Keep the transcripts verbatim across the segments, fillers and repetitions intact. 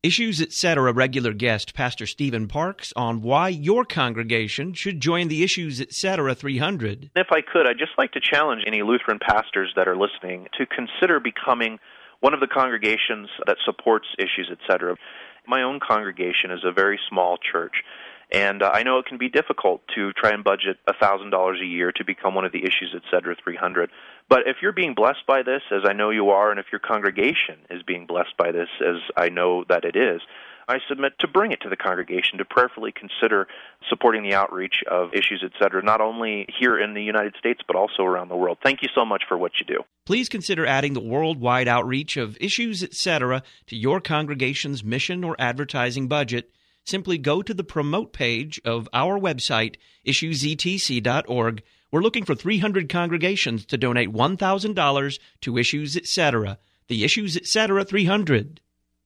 Issues Etc. regular guest Pastor Stephen Parks on why your congregation should join the Issues Etc. three hundred. If I could, I'd just like to challenge any Lutheran pastors that are listening to consider becoming one of the congregations that supports Issues Etc. My own congregation is a very small church, and uh, I know it can be difficult to try and budget one thousand dollars a year to become one of the Issues Etc. three hundred. But if you're being blessed by this, as I know you are, and if your congregation is being blessed by this, as I know that it is, I submit to bring it to the congregation to prayerfully consider supporting the outreach of Issues Etc., not only here in the United States, but also around the world. Thank you so much for what you do. Please consider adding the worldwide outreach of Issues Etc. to your congregation's mission or advertising budget. Simply go to the promote page of our website, issues e t c dot org. We're looking for three hundred congregations to donate one thousand dollars to Issues Etc. The Issues Etc. three hundred.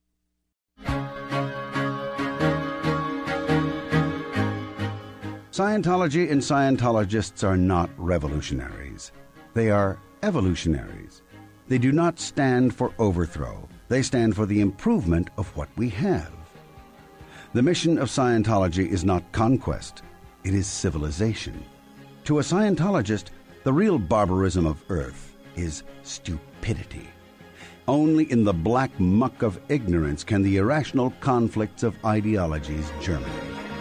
Scientology and Scientologists are not revolutionaries. They are evolutionaries. They do not stand for overthrow. They stand for the improvement of what we have. The mission of Scientology is not conquest. It is civilization. To a Scientologist, the real barbarism of Earth is stupidity. Only in the black muck of ignorance can the irrational conflicts of ideologies germinate.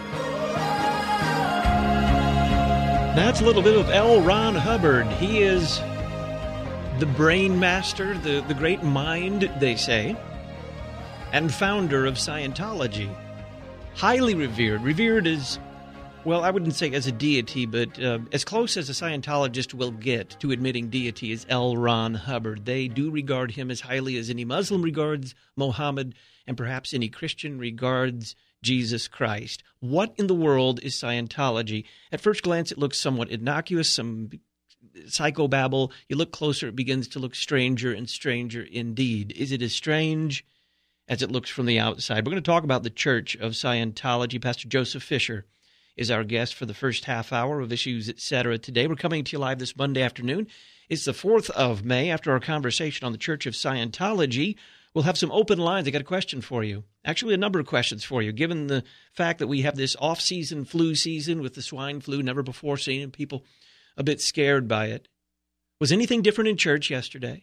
That's a little bit of L. Ron Hubbard. He is the brain master, the, the great mind, they say, and founder of Scientology. Highly revered. Revered as, well, I wouldn't say as a deity, but uh, as close as a Scientologist will get to admitting deity is L. Ron Hubbard. They do regard him as highly as any Muslim regards Muhammad, and perhaps any Christian regards Jesus Christ. What in the world is Scientology? At first glance, it looks somewhat innocuous, some psychobabble. You look closer, it begins to look stranger and stranger indeed. Is it as strange as it looks from the outside? We're going to talk about the Church of Scientology. Pastor Joseph Fisher is our guest for the first half hour of Issues Etc. today. We're coming to you live this Monday afternoon. It's the fourth of May. After our conversation on the Church of Scientology, we'll have some open lines. I got a question for you. Actually, a number of questions for you, given the fact that we have this off-season flu season with the swine flu, never before seen, and people a bit scared by it. Was anything different in church yesterday?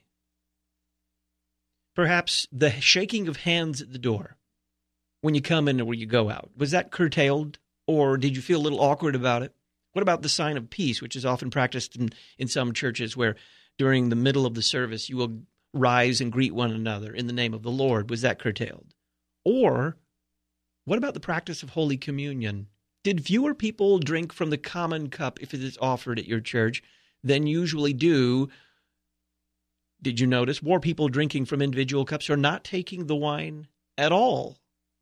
Perhaps the shaking of hands at the door when you come in or when you go out, was that curtailed, or did you feel a little awkward about it? What about the sign of peace, which is often practiced in, in some churches where during the middle of the service you will rise and greet one another in the name of the Lord? Was that curtailed? Or what about the practice of Holy Communion? Did fewer people drink from the common cup if it is offered at your church than usually do? Did you notice more people drinking from individual cups or not taking the wine at all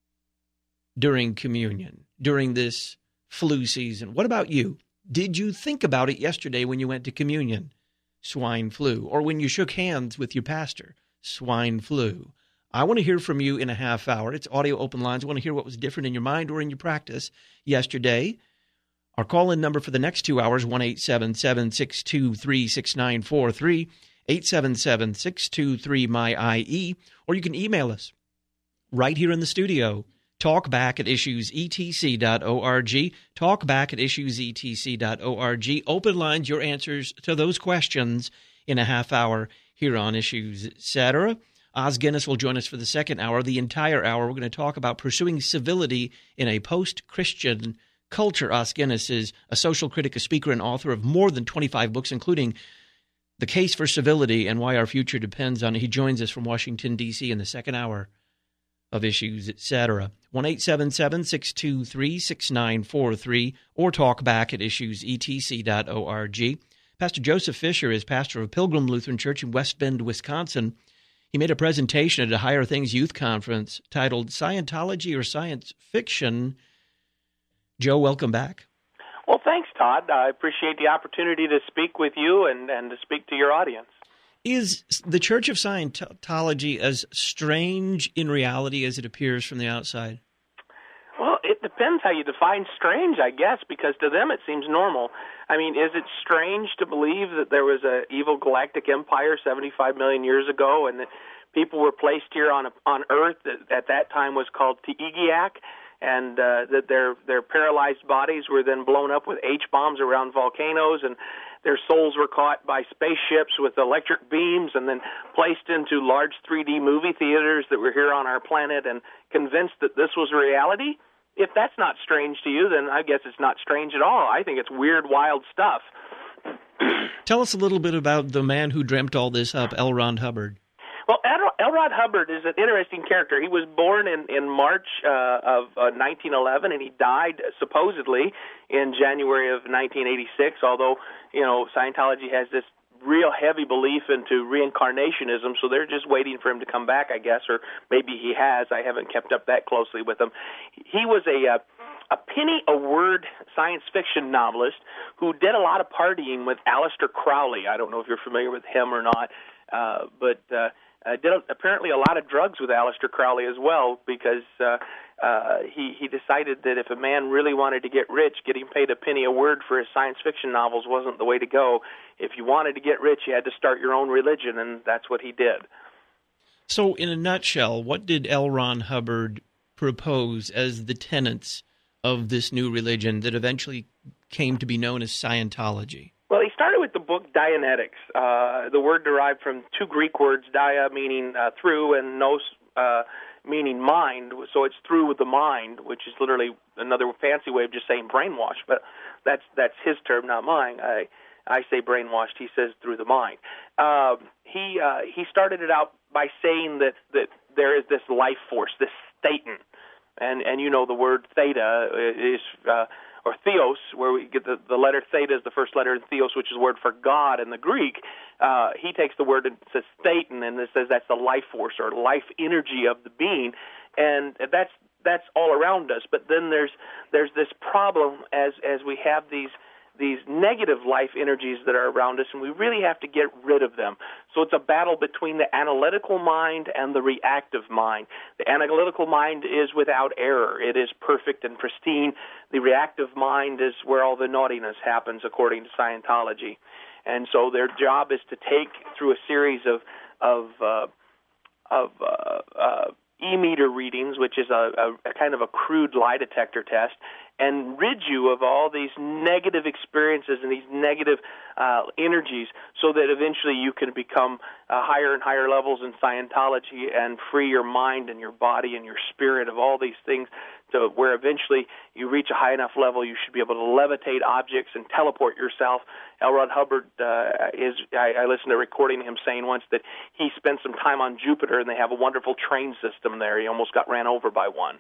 during communion, during this flu season? What about you? Did you think about it yesterday when you went to communion? Swine flu. Or when you shook hands with your pastor? Swine flu. I want to hear from you in a half hour. It's audio open lines. I want to hear what was different in your mind or in your practice yesterday. Our call-in number for the next two hours, one eight seven seven, six two three, six nine four three, eight seven seven, six two three, M Y I E, or you can email us right here in the studio, talkback at issues e t c dot org, talkback at issues e t c dot org. Open lines, your answers to those questions in a half hour here on Issues Etc. Os Guinness will join us for the second hour. The entire hour, we're going to talk about pursuing civility in a post-Christian culture. Os Guinness is a social critic, a speaker, and author of more than twenty-five books, including The Case for Civility and Why Our Future Depends on It. He joins us from Washington, D C in the second hour of Issues Etc. one eight seven seven, six two three, six nine four three or talk back at issues e t c dot org. Pastor Joseph Fisher is pastor of Pilgrim Lutheran Church in West Bend, Wisconsin. He made a presentation at a Higher Things Youth Conference titled Scientology or Science Fiction. Joe, welcome back. Well, thanks, Todd. I appreciate the opportunity to speak with you and, and to speak to your audience. Is the Church of Scientology as strange in reality as it appears from the outside? Well, it depends how you define strange, I guess, because to them it seems normal. I mean, is it strange to believe that there was an evil galactic empire seventy-five million years ago and that people were placed here on a, on Earth that at that time was called Te'igiak, and uh, that their their paralyzed bodies were then blown up with H bombs around volcanoes, and their souls were caught by spaceships with electric beams and then placed into large three D movie theaters that were here on our planet and convinced that this was reality. If that's not strange to you, then I guess it's not strange at all. I think it's weird, wild stuff. Tell us a little bit about the man who dreamt all this up, L. Ron Hubbard. Well, L. Ron Hubbard is an interesting character. He was born in, in March uh, of uh, nineteen eleven, and he died supposedly in January of nineteen eighty-six, although, you know, Scientology has this real heavy belief into reincarnationism, so they're just waiting for him to come back, I guess, or maybe he has. I haven't kept up that closely with him. He was a... Uh, a penny-a-word science fiction novelist who did a lot of partying with Aleister Crowley. I don't know if you're familiar with him or not, uh, but uh, uh, did apparently a lot of drugs with Aleister Crowley as well, because uh, uh, he, he decided that if a man really wanted to get rich, getting paid a penny a word for his science fiction novels wasn't the way to go. If you wanted to get rich, you had to start your own religion, and that's what he did. So in a nutshell, what did L. Ron Hubbard propose as the tenets of this new religion that eventually came to be known as Scientology? Well, he started with the book Dianetics, uh, the word derived from two Greek words, dia meaning uh, through and nos uh, meaning mind. So it's through with the mind, which is literally another fancy way of just saying brainwash, but that's that's his term, not mine. I I say brainwashed, he says through the mind. Uh, he uh, he started it out by saying that, that there is this life force, this thetan. And and you know the word theta is, uh, or theos, where we get the, the letter theta is the first letter in theos, which is the word for God in the Greek. Uh, he takes the word and says thetan, and it says that's the life force or life energy of the being, and that's that's all around us. But then there's there's this problem as as we have these these negative life energies that are around us, and we really have to get rid of them. So it's a battle between the analytical mind and the reactive mind. The analytical mind is without error. It is perfect and pristine. The reactive mind is where all the naughtiness happens, according to Scientology. And so their job is to take through a series of of uh, of uh, uh, e-meter readings, which is a, a, a kind of a crude lie detector test, and rid you of all these negative experiences and these negative uh, energies so that eventually you can become uh, higher and higher levels in Scientology and free your mind and your body and your spirit of all these things to where eventually you reach a high enough level you should be able to levitate objects and teleport yourself. L. Ron Hubbard uh, is, I, I listened to a recording of him saying once that he spent some time on Jupiter and they have a wonderful train system there. He almost got ran over by one.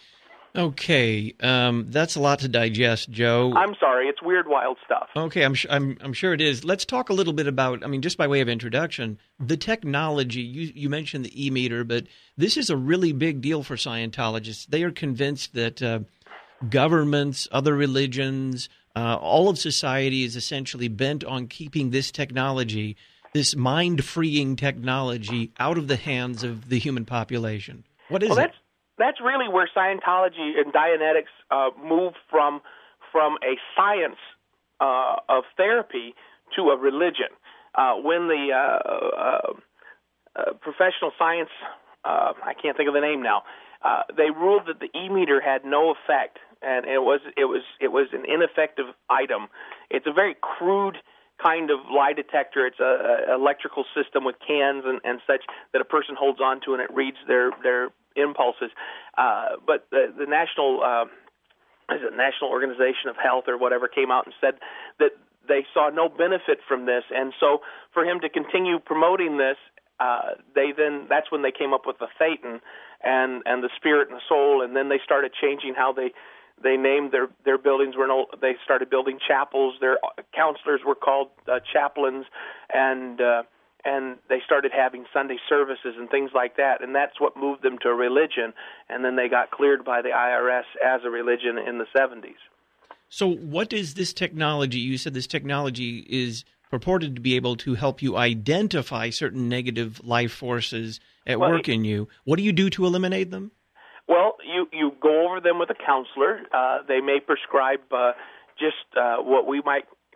Okay, um, that's a lot to digest, Joe. I'm sorry, it's weird, wild stuff. Okay, I'm, I'm, I'm sure it is. Let's talk a little bit about, I mean, just by way of introduction, the technology. You, you mentioned the e-meter, but this is a really big deal for Scientologists. They are convinced that uh, governments, other religions, uh, all of society is essentially bent on keeping this technology, this mind-freeing technology, out of the hands of the human population. What is well, it? That's- That's really where Scientology and Dianetics uh, move from from a science uh, of therapy to a religion. Uh, when the uh, uh, uh, professional science, uh, I can't think of the name now, uh, they ruled that the e-meter had no effect, and it was it was it was an ineffective item. It's a very crude kind of lie detector. It's a, a electrical system with cans and, and such that a person holds on to, and it reads their their impulses. Uh, but the, the national uh, is it National Organization of Health or whatever came out and said that they saw no benefit from this, and so for him to continue promoting this, uh, they then that's when they came up with the thetan and and the spirit and the soul, and then they started changing how they. They named their, their buildings. Were no, they started building chapels. Their counselors were called uh, chaplains, and uh, and they started having Sunday services and things like that. And that's what moved them to a religion. And then they got cleared by the I R S as a religion in the seventies. So what is this technology? You said this technology is purported to be able to help you identify certain negative life forces at well, work it, in you. What do you do to eliminate them? Well, you, you go over them with a counselor. Uh, they may prescribe uh, just uh, what we might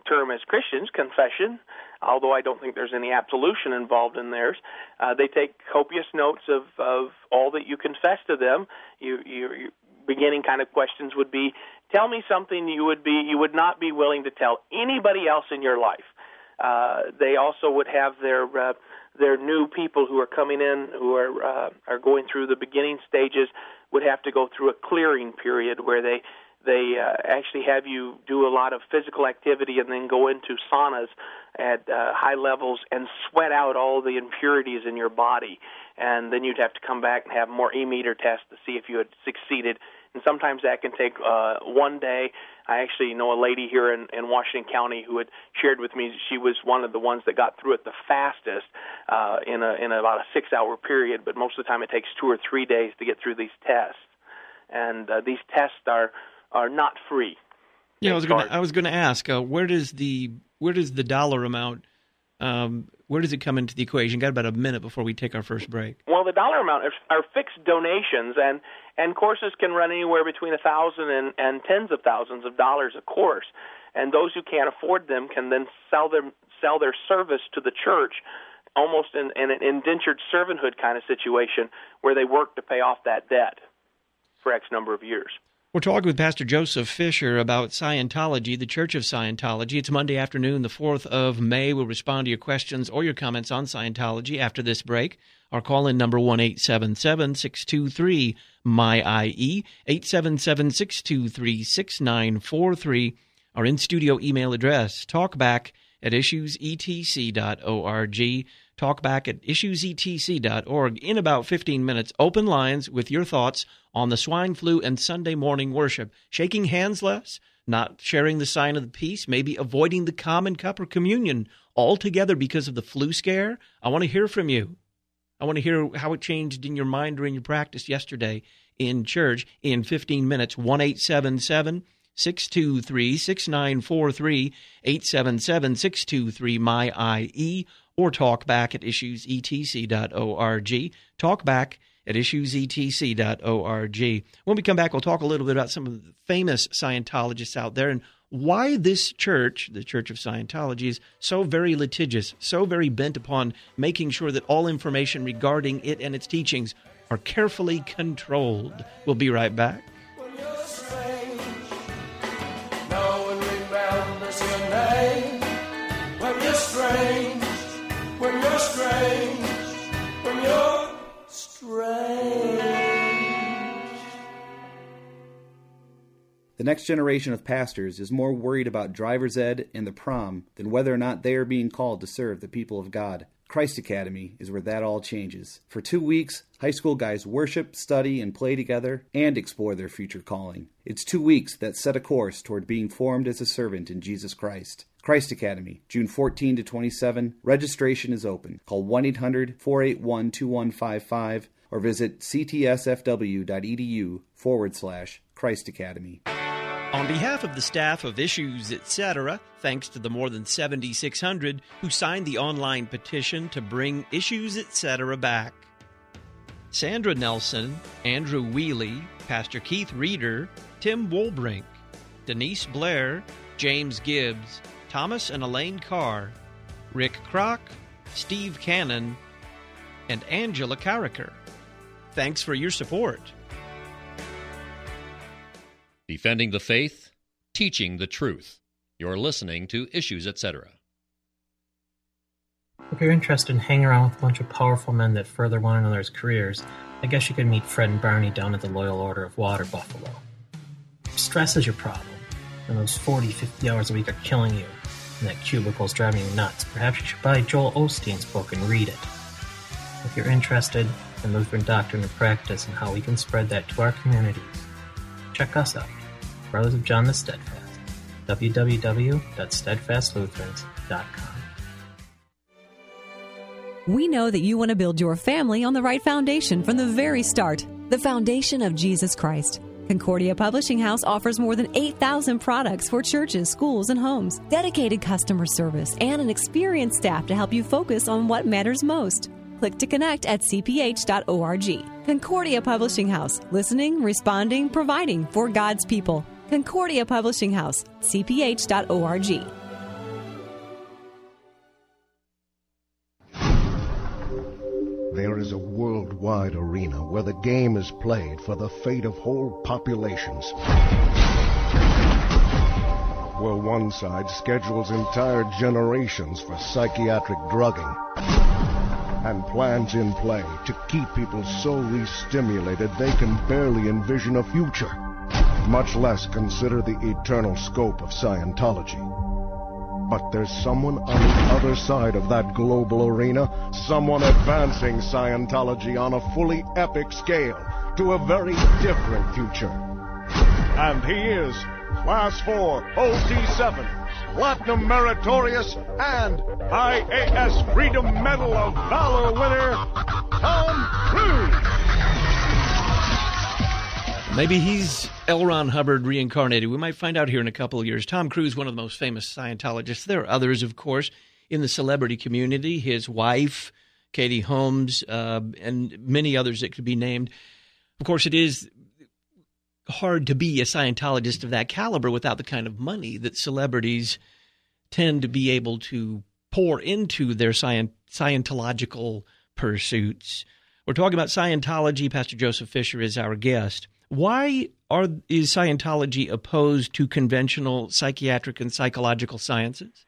term as Christians, confession, although I don't think there's any absolution involved in theirs. Uh, they take copious notes of, of all that you confess to them. You, you, you beginning kind of questions would be, tell me something you would be you would not be willing to tell anybody else in your life. Uh, they also would have their uh, their new people who are coming in, who are uh, are going through the beginning stages, would have to go through a clearing period where they they uh, actually have you do a lot of physical activity and then go into saunas at uh, high levels and sweat out all the impurities in your body. And then you'd have to come back and have more e-meter tests to see if you had succeeded. And sometimes that can take uh, one day. I actually know a lady here in, in Washington County who had shared with me she was one of the ones that got through it the fastest uh, in a in about a six-hour period. But most of the time it takes two or three days to get through these tests. And uh, these tests are are not free. Yeah, I was going I was going to ask uh, where does the where does the dollar amount um, where does it come into the equation? Got about a minute before we take our first break. Well, the dollar amount are, are fixed donations, and, and courses can run anywhere between a thousand and, and tens of thousands of dollars a course. And those who can't afford them can then sell their sell their service to the church, almost in, in an indentured servanthood kind of situation, where they work to pay off that debt for X number of years. We're talking with Pastor Joseph Fisher about Scientology, the Church of Scientology. It's Monday afternoon, the fourth of May. We'll respond to your questions or your comments on Scientology after this break. Our call-in number, one eight seven seven, six two three, M Y I E, eight seven seven, six two three, six nine four three. Our in-studio email address, talkback at issues e t c dot org. Talkback at issues e t c dot org. In about fifteen minutes, open lines with your thoughts on the swine flu and Sunday morning worship. Shaking hands less, not sharing the sign of the peace, maybe avoiding the common cup or communion altogether because of the flu scare. I want to hear from you. I want to hear how it changed in your mind or in your practice yesterday in church in fifteen minutes. one eight seven seven, six two three, six nine four three, eight seven seven, six two three, M Y I E, or talkback at issues e t c dot org. Talkback at issues e t c dot org. When we come back, we'll talk a little bit about some of the famous Scientologists out there and why this church, the Church of Scientology, is so very litigious, so very bent upon making sure that all information regarding it and its teachings are carefully controlled. We'll be right back. When you're strange, no one remembers your name. When you're strange, when you're strange, when you're strange. The next generation of pastors is more worried about driver's ed and the prom than whether or not they are being called to serve the people of God. Christ Academy is where that all changes. For two weeks, high school guys worship, study, and play together, and explore their future calling. It's two weeks that set a course toward being formed as a servant in Jesus Christ. Christ Academy, June fourteenth to twenty-seventh. Registration is open. Call one eight hundred, four eight one, two one five five or visit ctsfw.edu forward slash Christ Academy. On behalf of the staff of Issues, et cetera, thanks to the more than seven thousand six hundred who signed the online petition to bring Issues, et cetera back. Sandra Nelson, Andrew Wheely, Pastor Keith Reeder, Tim Woolbrink, Denise Blair, James Gibbs, Thomas and Elaine Carr, Rick Kroc, Steve Cannon, and Angela Carricker. Thanks for your support. Defending the faith, teaching the truth. You're listening to Issues, et cetera. If you're interested in hanging around with a bunch of powerful men that further one another's careers, I guess you could meet Fred and Barney down at the Loyal Order of Water Buffalo. If stress is your problem, and those forty, fifty hours a week are killing you, and that cubicle's driving you nuts, perhaps you should buy Joel Osteen's book and read it. If you're interested in Lutheran doctrine and practice and how we can spread that to our communities, check us out, Brothers of John the Steadfast, w w w dot steadfast lutherans dot com. We know that you want to build your family on the right foundation from the very start, the foundation of Jesus Christ. Concordia Publishing House offers more than eight thousand products for churches, schools, and homes, dedicated customer service, and an experienced staff to help you focus on what matters most. Click to connect at c p h dot org. Concordia Publishing House, listening, responding, providing for God's people. Concordia Publishing House, c p h dot org. worldwide arena where the game is played for the fate of whole populations. Where one side schedules entire generations for psychiatric drugging and plans in play to keep people so re-stimulated they can barely envision a future, much less consider the eternal scope of Scientology. But there's someone on the other side of that global arena, someone advancing Scientology on a fully epic scale to a very different future. And he is Class four, O T seven, Platinum Meritorious, and I A S Freedom Medal of Valor winner, Tom Cruise. Maybe he's L. Ron Hubbard reincarnated. We might find out here in a couple of years. Tom Cruise, one of the most famous Scientologists. There are others, of course, in the celebrity community. His wife, Katie Holmes, uh, and many others that could be named. Of course, it is hard to be a Scientologist of that caliber without the kind of money that celebrities tend to be able to pour into their scient- Scientological pursuits. We're talking about Scientology. Pastor Joseph Fisher is our guest. Why are is Scientology opposed to conventional psychiatric and psychological sciences?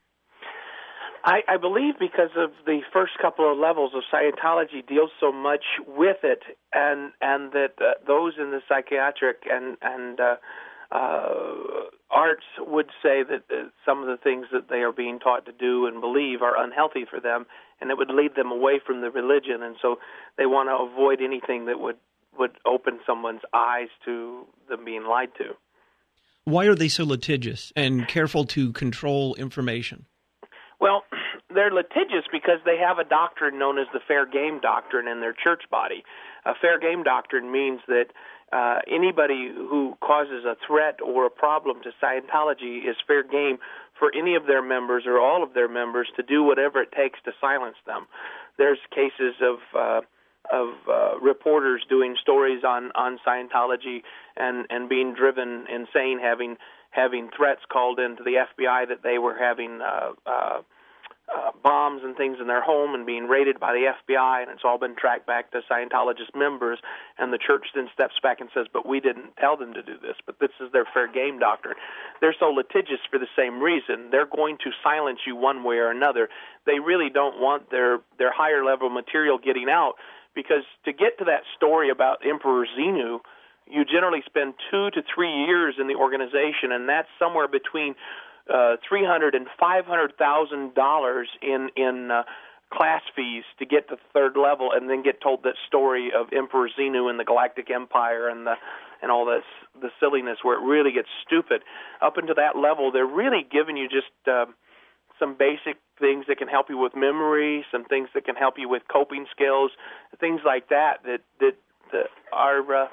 I, I believe because of the first couple of levels of Scientology deals so much with it, and and that uh, those in the psychiatric and and uh, uh, arts would say that uh, some of the things that they are being taught to do and believe are unhealthy for them, and it would lead them away from the religion, and so they want to avoid anything that would, would open someone's eyes to them being lied to. Why are they so litigious and careful to control information? Well, they're litigious because they have a doctrine known as the fair game doctrine in their church body. A fair game doctrine means that uh, anybody who causes a threat or a problem to Scientology is fair game for any of their members or all of their members to do whatever it takes to silence them. There's cases of uh, of uh, reporters doing stories on, on Scientology and, and being driven insane, having having threats called into the F B I that they were having uh, uh, uh, bombs and things in their home and being raided by the F B I, and it's all been tracked back to Scientologist members, and the church then steps back and says, but we didn't tell them to do this, but this is their fair game doctrine. They're so litigious for the same reason. They're going to silence you one way or another. They really don't want their, their higher level material getting out, because to get to that story about Emperor Xenu, you generally spend two to three years in the organization, and that's somewhere between uh, three hundred thousand dollars and five hundred thousand dollars in in uh, class fees to get to the third level, and then get told that story of Emperor Xenu and the Galactic Empire and the and all this the silliness where it really gets stupid. Up into that level, they're really giving you just uh, some basic things that can help you with memory, some things that can help you with coping skills, things like that that that, that are uh,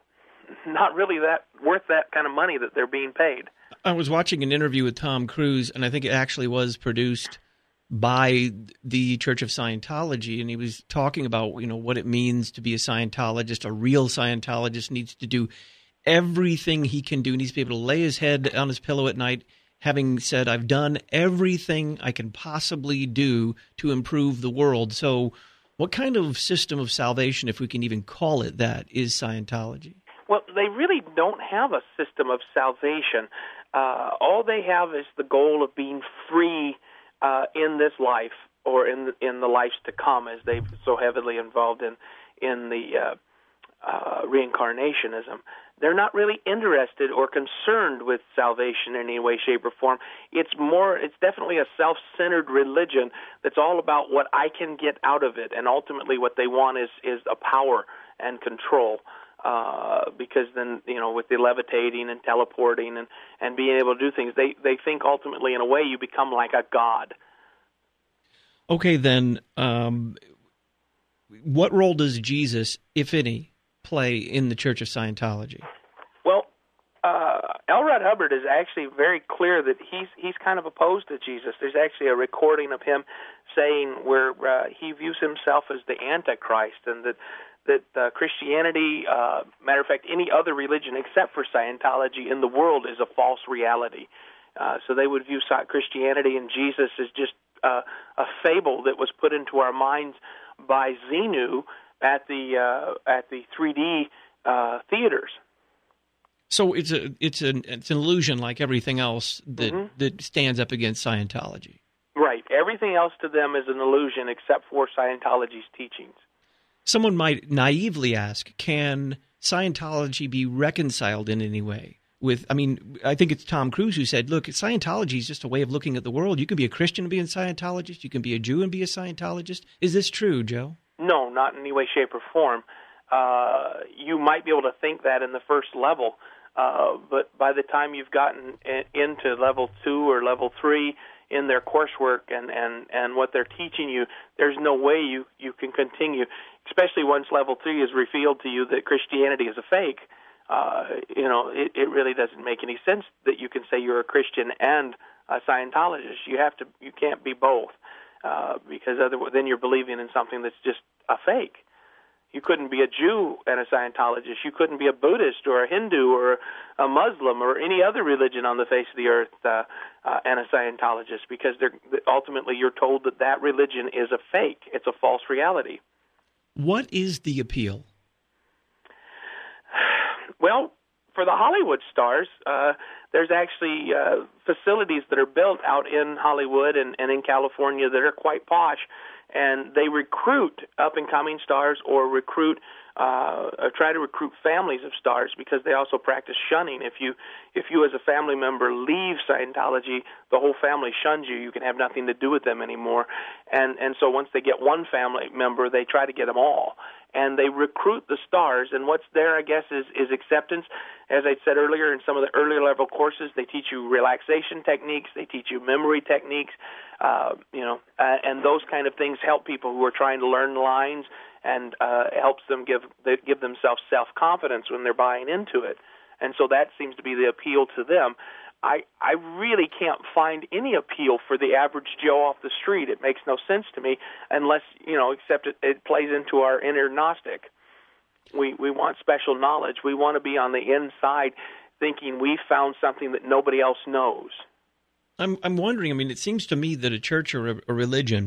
not really that worth that kind of money that they're being paid. I was watching an interview with Tom Cruise, and I think it actually was produced by the Church of Scientology, and he was talking about, you know, what it means to be a Scientologist. A real Scientologist needs to do everything he can do. He needs to be able to lay his head on his pillow at night, having said, I've done everything I can possibly do to improve the world. So what kind of system of salvation, if we can even call it that, is Scientology? Well, they really don't have a system of salvation. Uh, all they have is the goal of being free uh, in this life or in the, in the lives to come, as they've so heavily involved in in the uh, uh, reincarnationism. They're not really interested or concerned with salvation in any way, shape, or form. It's more, it's definitely a self-centered religion that's all about what I can get out of it, and ultimately what they want is is a power and control. Uh, because then, you know, with the levitating and teleporting and, and being able to do things, they, they think ultimately, in a way, you become like a god. Okay, then, um, what role does Jesus, if any, play in the Church of Scientology? Well, uh, L. Ron Hubbard is actually very clear that he's he's kind of opposed to Jesus. There's actually a recording of him saying where uh, he views himself as the Antichrist, and that that uh, Christianity, uh, matter of fact, any other religion except for Scientology in the world is a false reality. Uh, so they would view Christianity and Jesus as just uh, a fable that was put into our minds by Xenu at the uh, at the three D uh, theaters. So it's a it's an it's an illusion like everything else that Mm-hmm. that stands up against Scientology. Right. Everything else to them is an illusion except for Scientology's teachings. Someone might naively ask, can Scientology be reconciled in any way with, I mean, I think it's Tom Cruise who said, look, Scientology is just a way of looking at the world. You can be a Christian and be a Scientologist. You can be a Jew and be a Scientologist. Is this true, Joe? No, not in any way, shape, or form. Uh, you might be able to think that in the first level, uh, but by the time you've gotten in, into level two or level three in their coursework and, and, and what they're teaching you, there's no way you, you can continue, especially once level three is revealed to you that Christianity is a fake. Uh, you know, it, it really doesn't make any sense that you can say you're a Christian and a Scientologist. You have to, you can't be both, uh, because otherwise, then you're believing in something that's just a fake. You couldn't be a Jew and a Scientologist. You couldn't be a Buddhist or a Hindu or a Muslim or any other religion on the face of the earth uh, uh, and a Scientologist, because they're, ultimately you're told that that religion is a fake. It's a false reality. What is the appeal? Well, for the Hollywood stars, uh, there's actually uh, facilities that are built out in Hollywood and, and in California that are quite posh, and they recruit up-and-coming stars or recruit uh, or try to recruit families of stars, because they also practice shunning. If you if you as a family member leave Scientology, the whole family shuns you. You can have nothing to do with them anymore. And and so once they get one family member, they try to get them all. And they recruit the stars, and what's there, I guess, is, is acceptance. As I said earlier, in some of the earlier level courses, they teach you relaxation techniques, they teach you memory techniques, uh, you know, uh, and those kind of things help people who are trying to learn lines, and uh, helps them give they give themselves self-confidence when they're buying into it. And so that seems to be the appeal to them. I, I really can't find any appeal for the average Joe off the street. It makes no sense to me unless, you know, except it, it plays into our inner Gnostic. We we want special knowledge. We want to be on the inside thinking we found something that nobody else knows. I'm I'm wondering, I mean, it seems to me that a church or a, a religion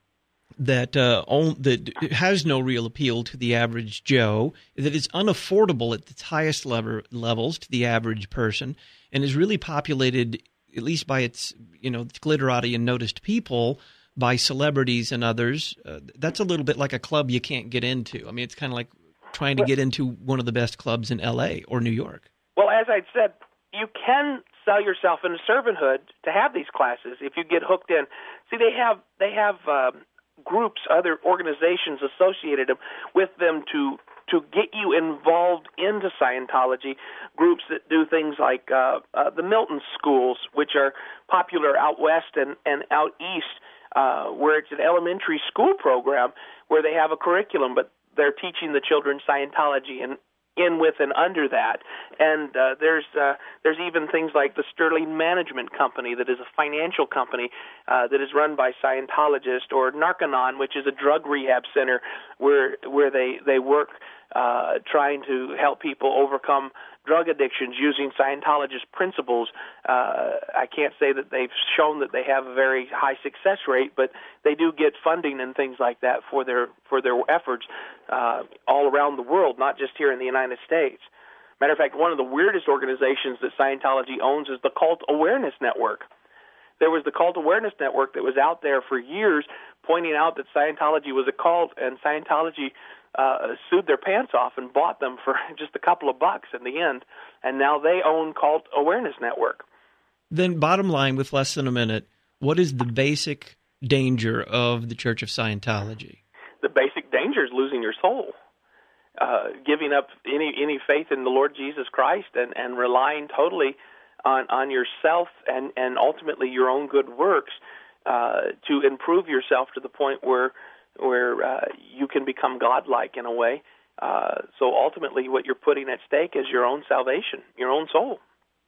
that uh, own, that has no real appeal to the average Joe, that is unaffordable at its highest level, levels to the average person, and is really populated, at least by its, you know, its glitterati and noticed people, by celebrities and others. Uh, that's a little bit like a club you can't get into. I mean, it's kind of like trying to get into one of the best clubs in L A or New York. Well, as I said, you can sell yourself into servanthood to have these classes if you get hooked in. See, they have they have um, groups, other organizations associated with them to to get you involved into Scientology, groups that do things like uh, uh, the Milton schools, which are popular out west and, and out east, uh, where it's an elementary school program where they have a curriculum, but they're teaching the children Scientology and in with and under that. And uh, there's uh, there's even things like the Sterling Management Company, that is a financial company uh, that is run by Scientologists, or Narconon, which is a drug rehab center where where they, they work uh, trying to help people overcome drug addictions using Scientologist principles. Uh, I can't say that they've shown that they have a very high success rate, but they do get funding and things like that for their for their efforts uh, all around the world, not just here in the United States. Matter of fact, one of the weirdest organizations that Scientology owns is the Cult Awareness Network. There was the Cult Awareness Network that was out there for years pointing out that Scientology was a cult, and Scientology Uh, sued their pants off and bought them for just a couple of bucks in the end, and now they own Cult Awareness Network. Then bottom line, with less than a minute, what is the basic danger of the Church of Scientology? The basic danger is losing your soul, uh, giving up any any faith in the Lord Jesus Christ, and, and relying totally on, on yourself and, and ultimately your own good works uh, to improve yourself to the point where where uh, you can become godlike in a way. Uh, so ultimately what you're putting at stake is your own salvation, your own soul.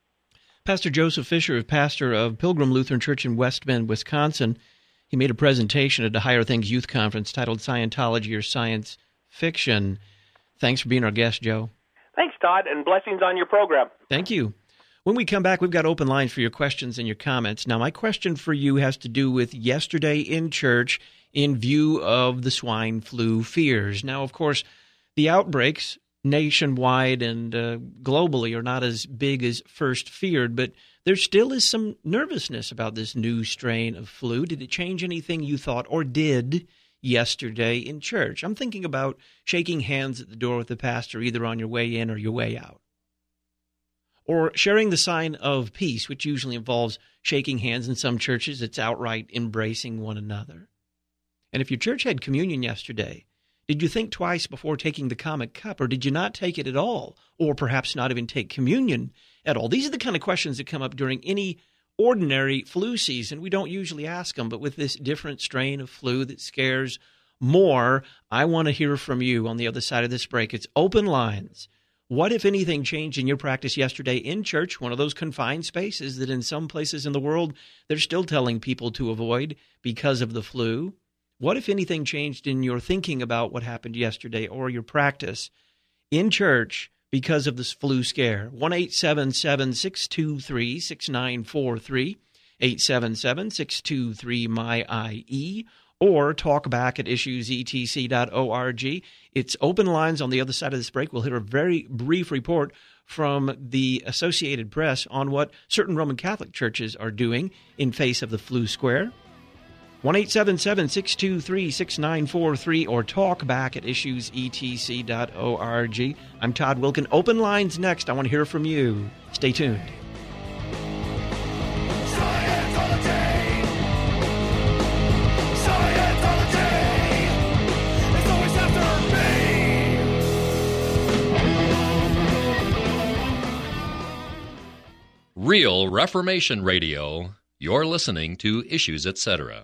Pastor Joseph Fisher, pastor of Pilgrim Lutheran Church in West Bend, Wisconsin, he made a presentation at the Higher Things Youth Conference titled Scientology or Science Fiction. Thanks for being our guest, Joe. Thanks, Todd, and blessings on your program. Thank you. When we come back, we've got open lines for your questions and your comments. Now, my question for you has to do with yesterday in church in view of the swine flu fears. Now, of course, the outbreaks nationwide and uh, globally are not as big as first feared, but there still is some nervousness about this new strain of flu. Did it change anything you thought or did yesterday in church? I'm thinking about shaking hands at the door with the pastor, either on your way in or your way out. Or sharing the sign of peace, which usually involves shaking hands. In some churches, it's outright embracing one another. And if your church had communion yesterday, did you think twice before taking the common cup, or did you not take it at all, or perhaps not even take communion at all? These are the kind of questions that come up during any ordinary flu season. We don't usually ask them, but with this different strain of flu that scares more, I want to hear from you on the other side of this break. It's open lines. What, if anything, changed in your practice yesterday in church, one of those confined spaces that in some places in the world they're still telling people to avoid because of the flu? What, if anything, changed in your thinking about what happened yesterday or your practice in church because of this flu scare? one eight seven seven, six two three, six nine four three, eight seven seven, six two three, M Y I E, or talk back at issues e t c dot org. It's open lines on the other side of this break. We'll hear a very brief report from the Associated Press on what certain Roman Catholic churches are doing in face of the flu scare. one eight seven seven, six two three, six nine four three or talk back at issues e t c dot org. I'm Todd Wilken. Open lines next. I want to hear from you. Stay tuned. Real Reformation Radio. You're listening to Issues, et cetera.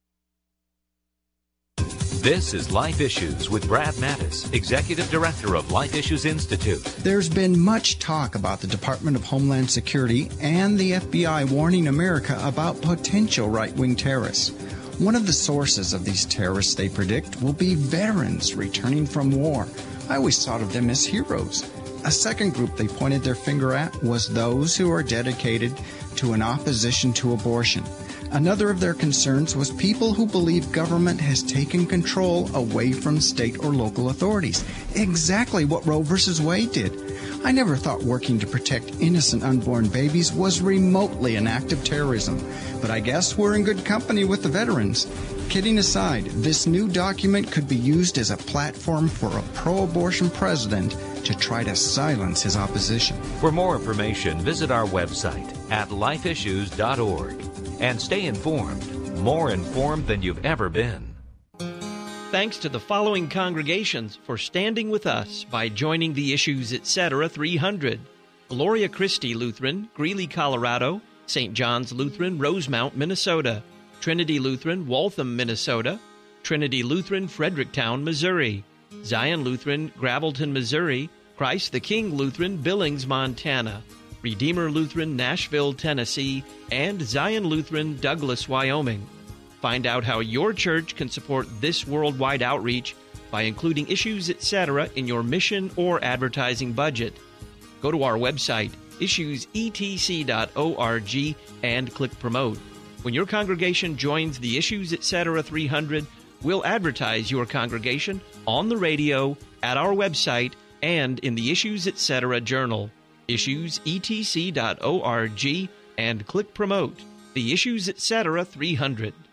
This is Life Issues with Brad Mattis, Executive Director of Life Issues Institute. There's been much talk about the Department of Homeland Security and the F B I warning America about potential right-wing terrorists. One of the sources of these terrorists, they predict, will be veterans returning from war. I always thought of them as heroes. A second group they pointed their finger at was those who are dedicated to an opposition to abortion. Another of their concerns was people who believe government has taken control away from state or local authorities. Exactly what Roe versus Wade did. I never thought working to protect innocent unborn babies was remotely an act of terrorism. But I guess we're in good company with the veterans. Kidding aside, this new document could be used as a platform for a pro-abortion president to try to silence his opposition. For more information, visit our website at life issues dot org and stay informed, more informed than you've ever been. Thanks to the following congregations for standing with us by joining the Issues, et cetera three hundred. Gloria Christi Lutheran, Greeley, Colorado; Saint John's Lutheran, Rosemount, Minnesota; Trinity Lutheran, Waltham, Minnesota; Trinity Lutheran, Fredericktown, Missouri; Zion Lutheran, Gravelton, Missouri; Christ the King Lutheran, Billings, Montana; Redeemer Lutheran, Nashville, Tennessee; and Zion Lutheran, Douglas, Wyoming. Find out how your church can support this worldwide outreach by including Issues, et cetera in your mission or advertising budget. Go to our website, issues e t c dot org, and click Promote. When your congregation joins the Issues, et cetera three hundred, we'll advertise your congregation on the radio, at our website, and in the Issues, et cetera journal. issues e t c dot org, and click Promote. The Issues, et cetera three hundred.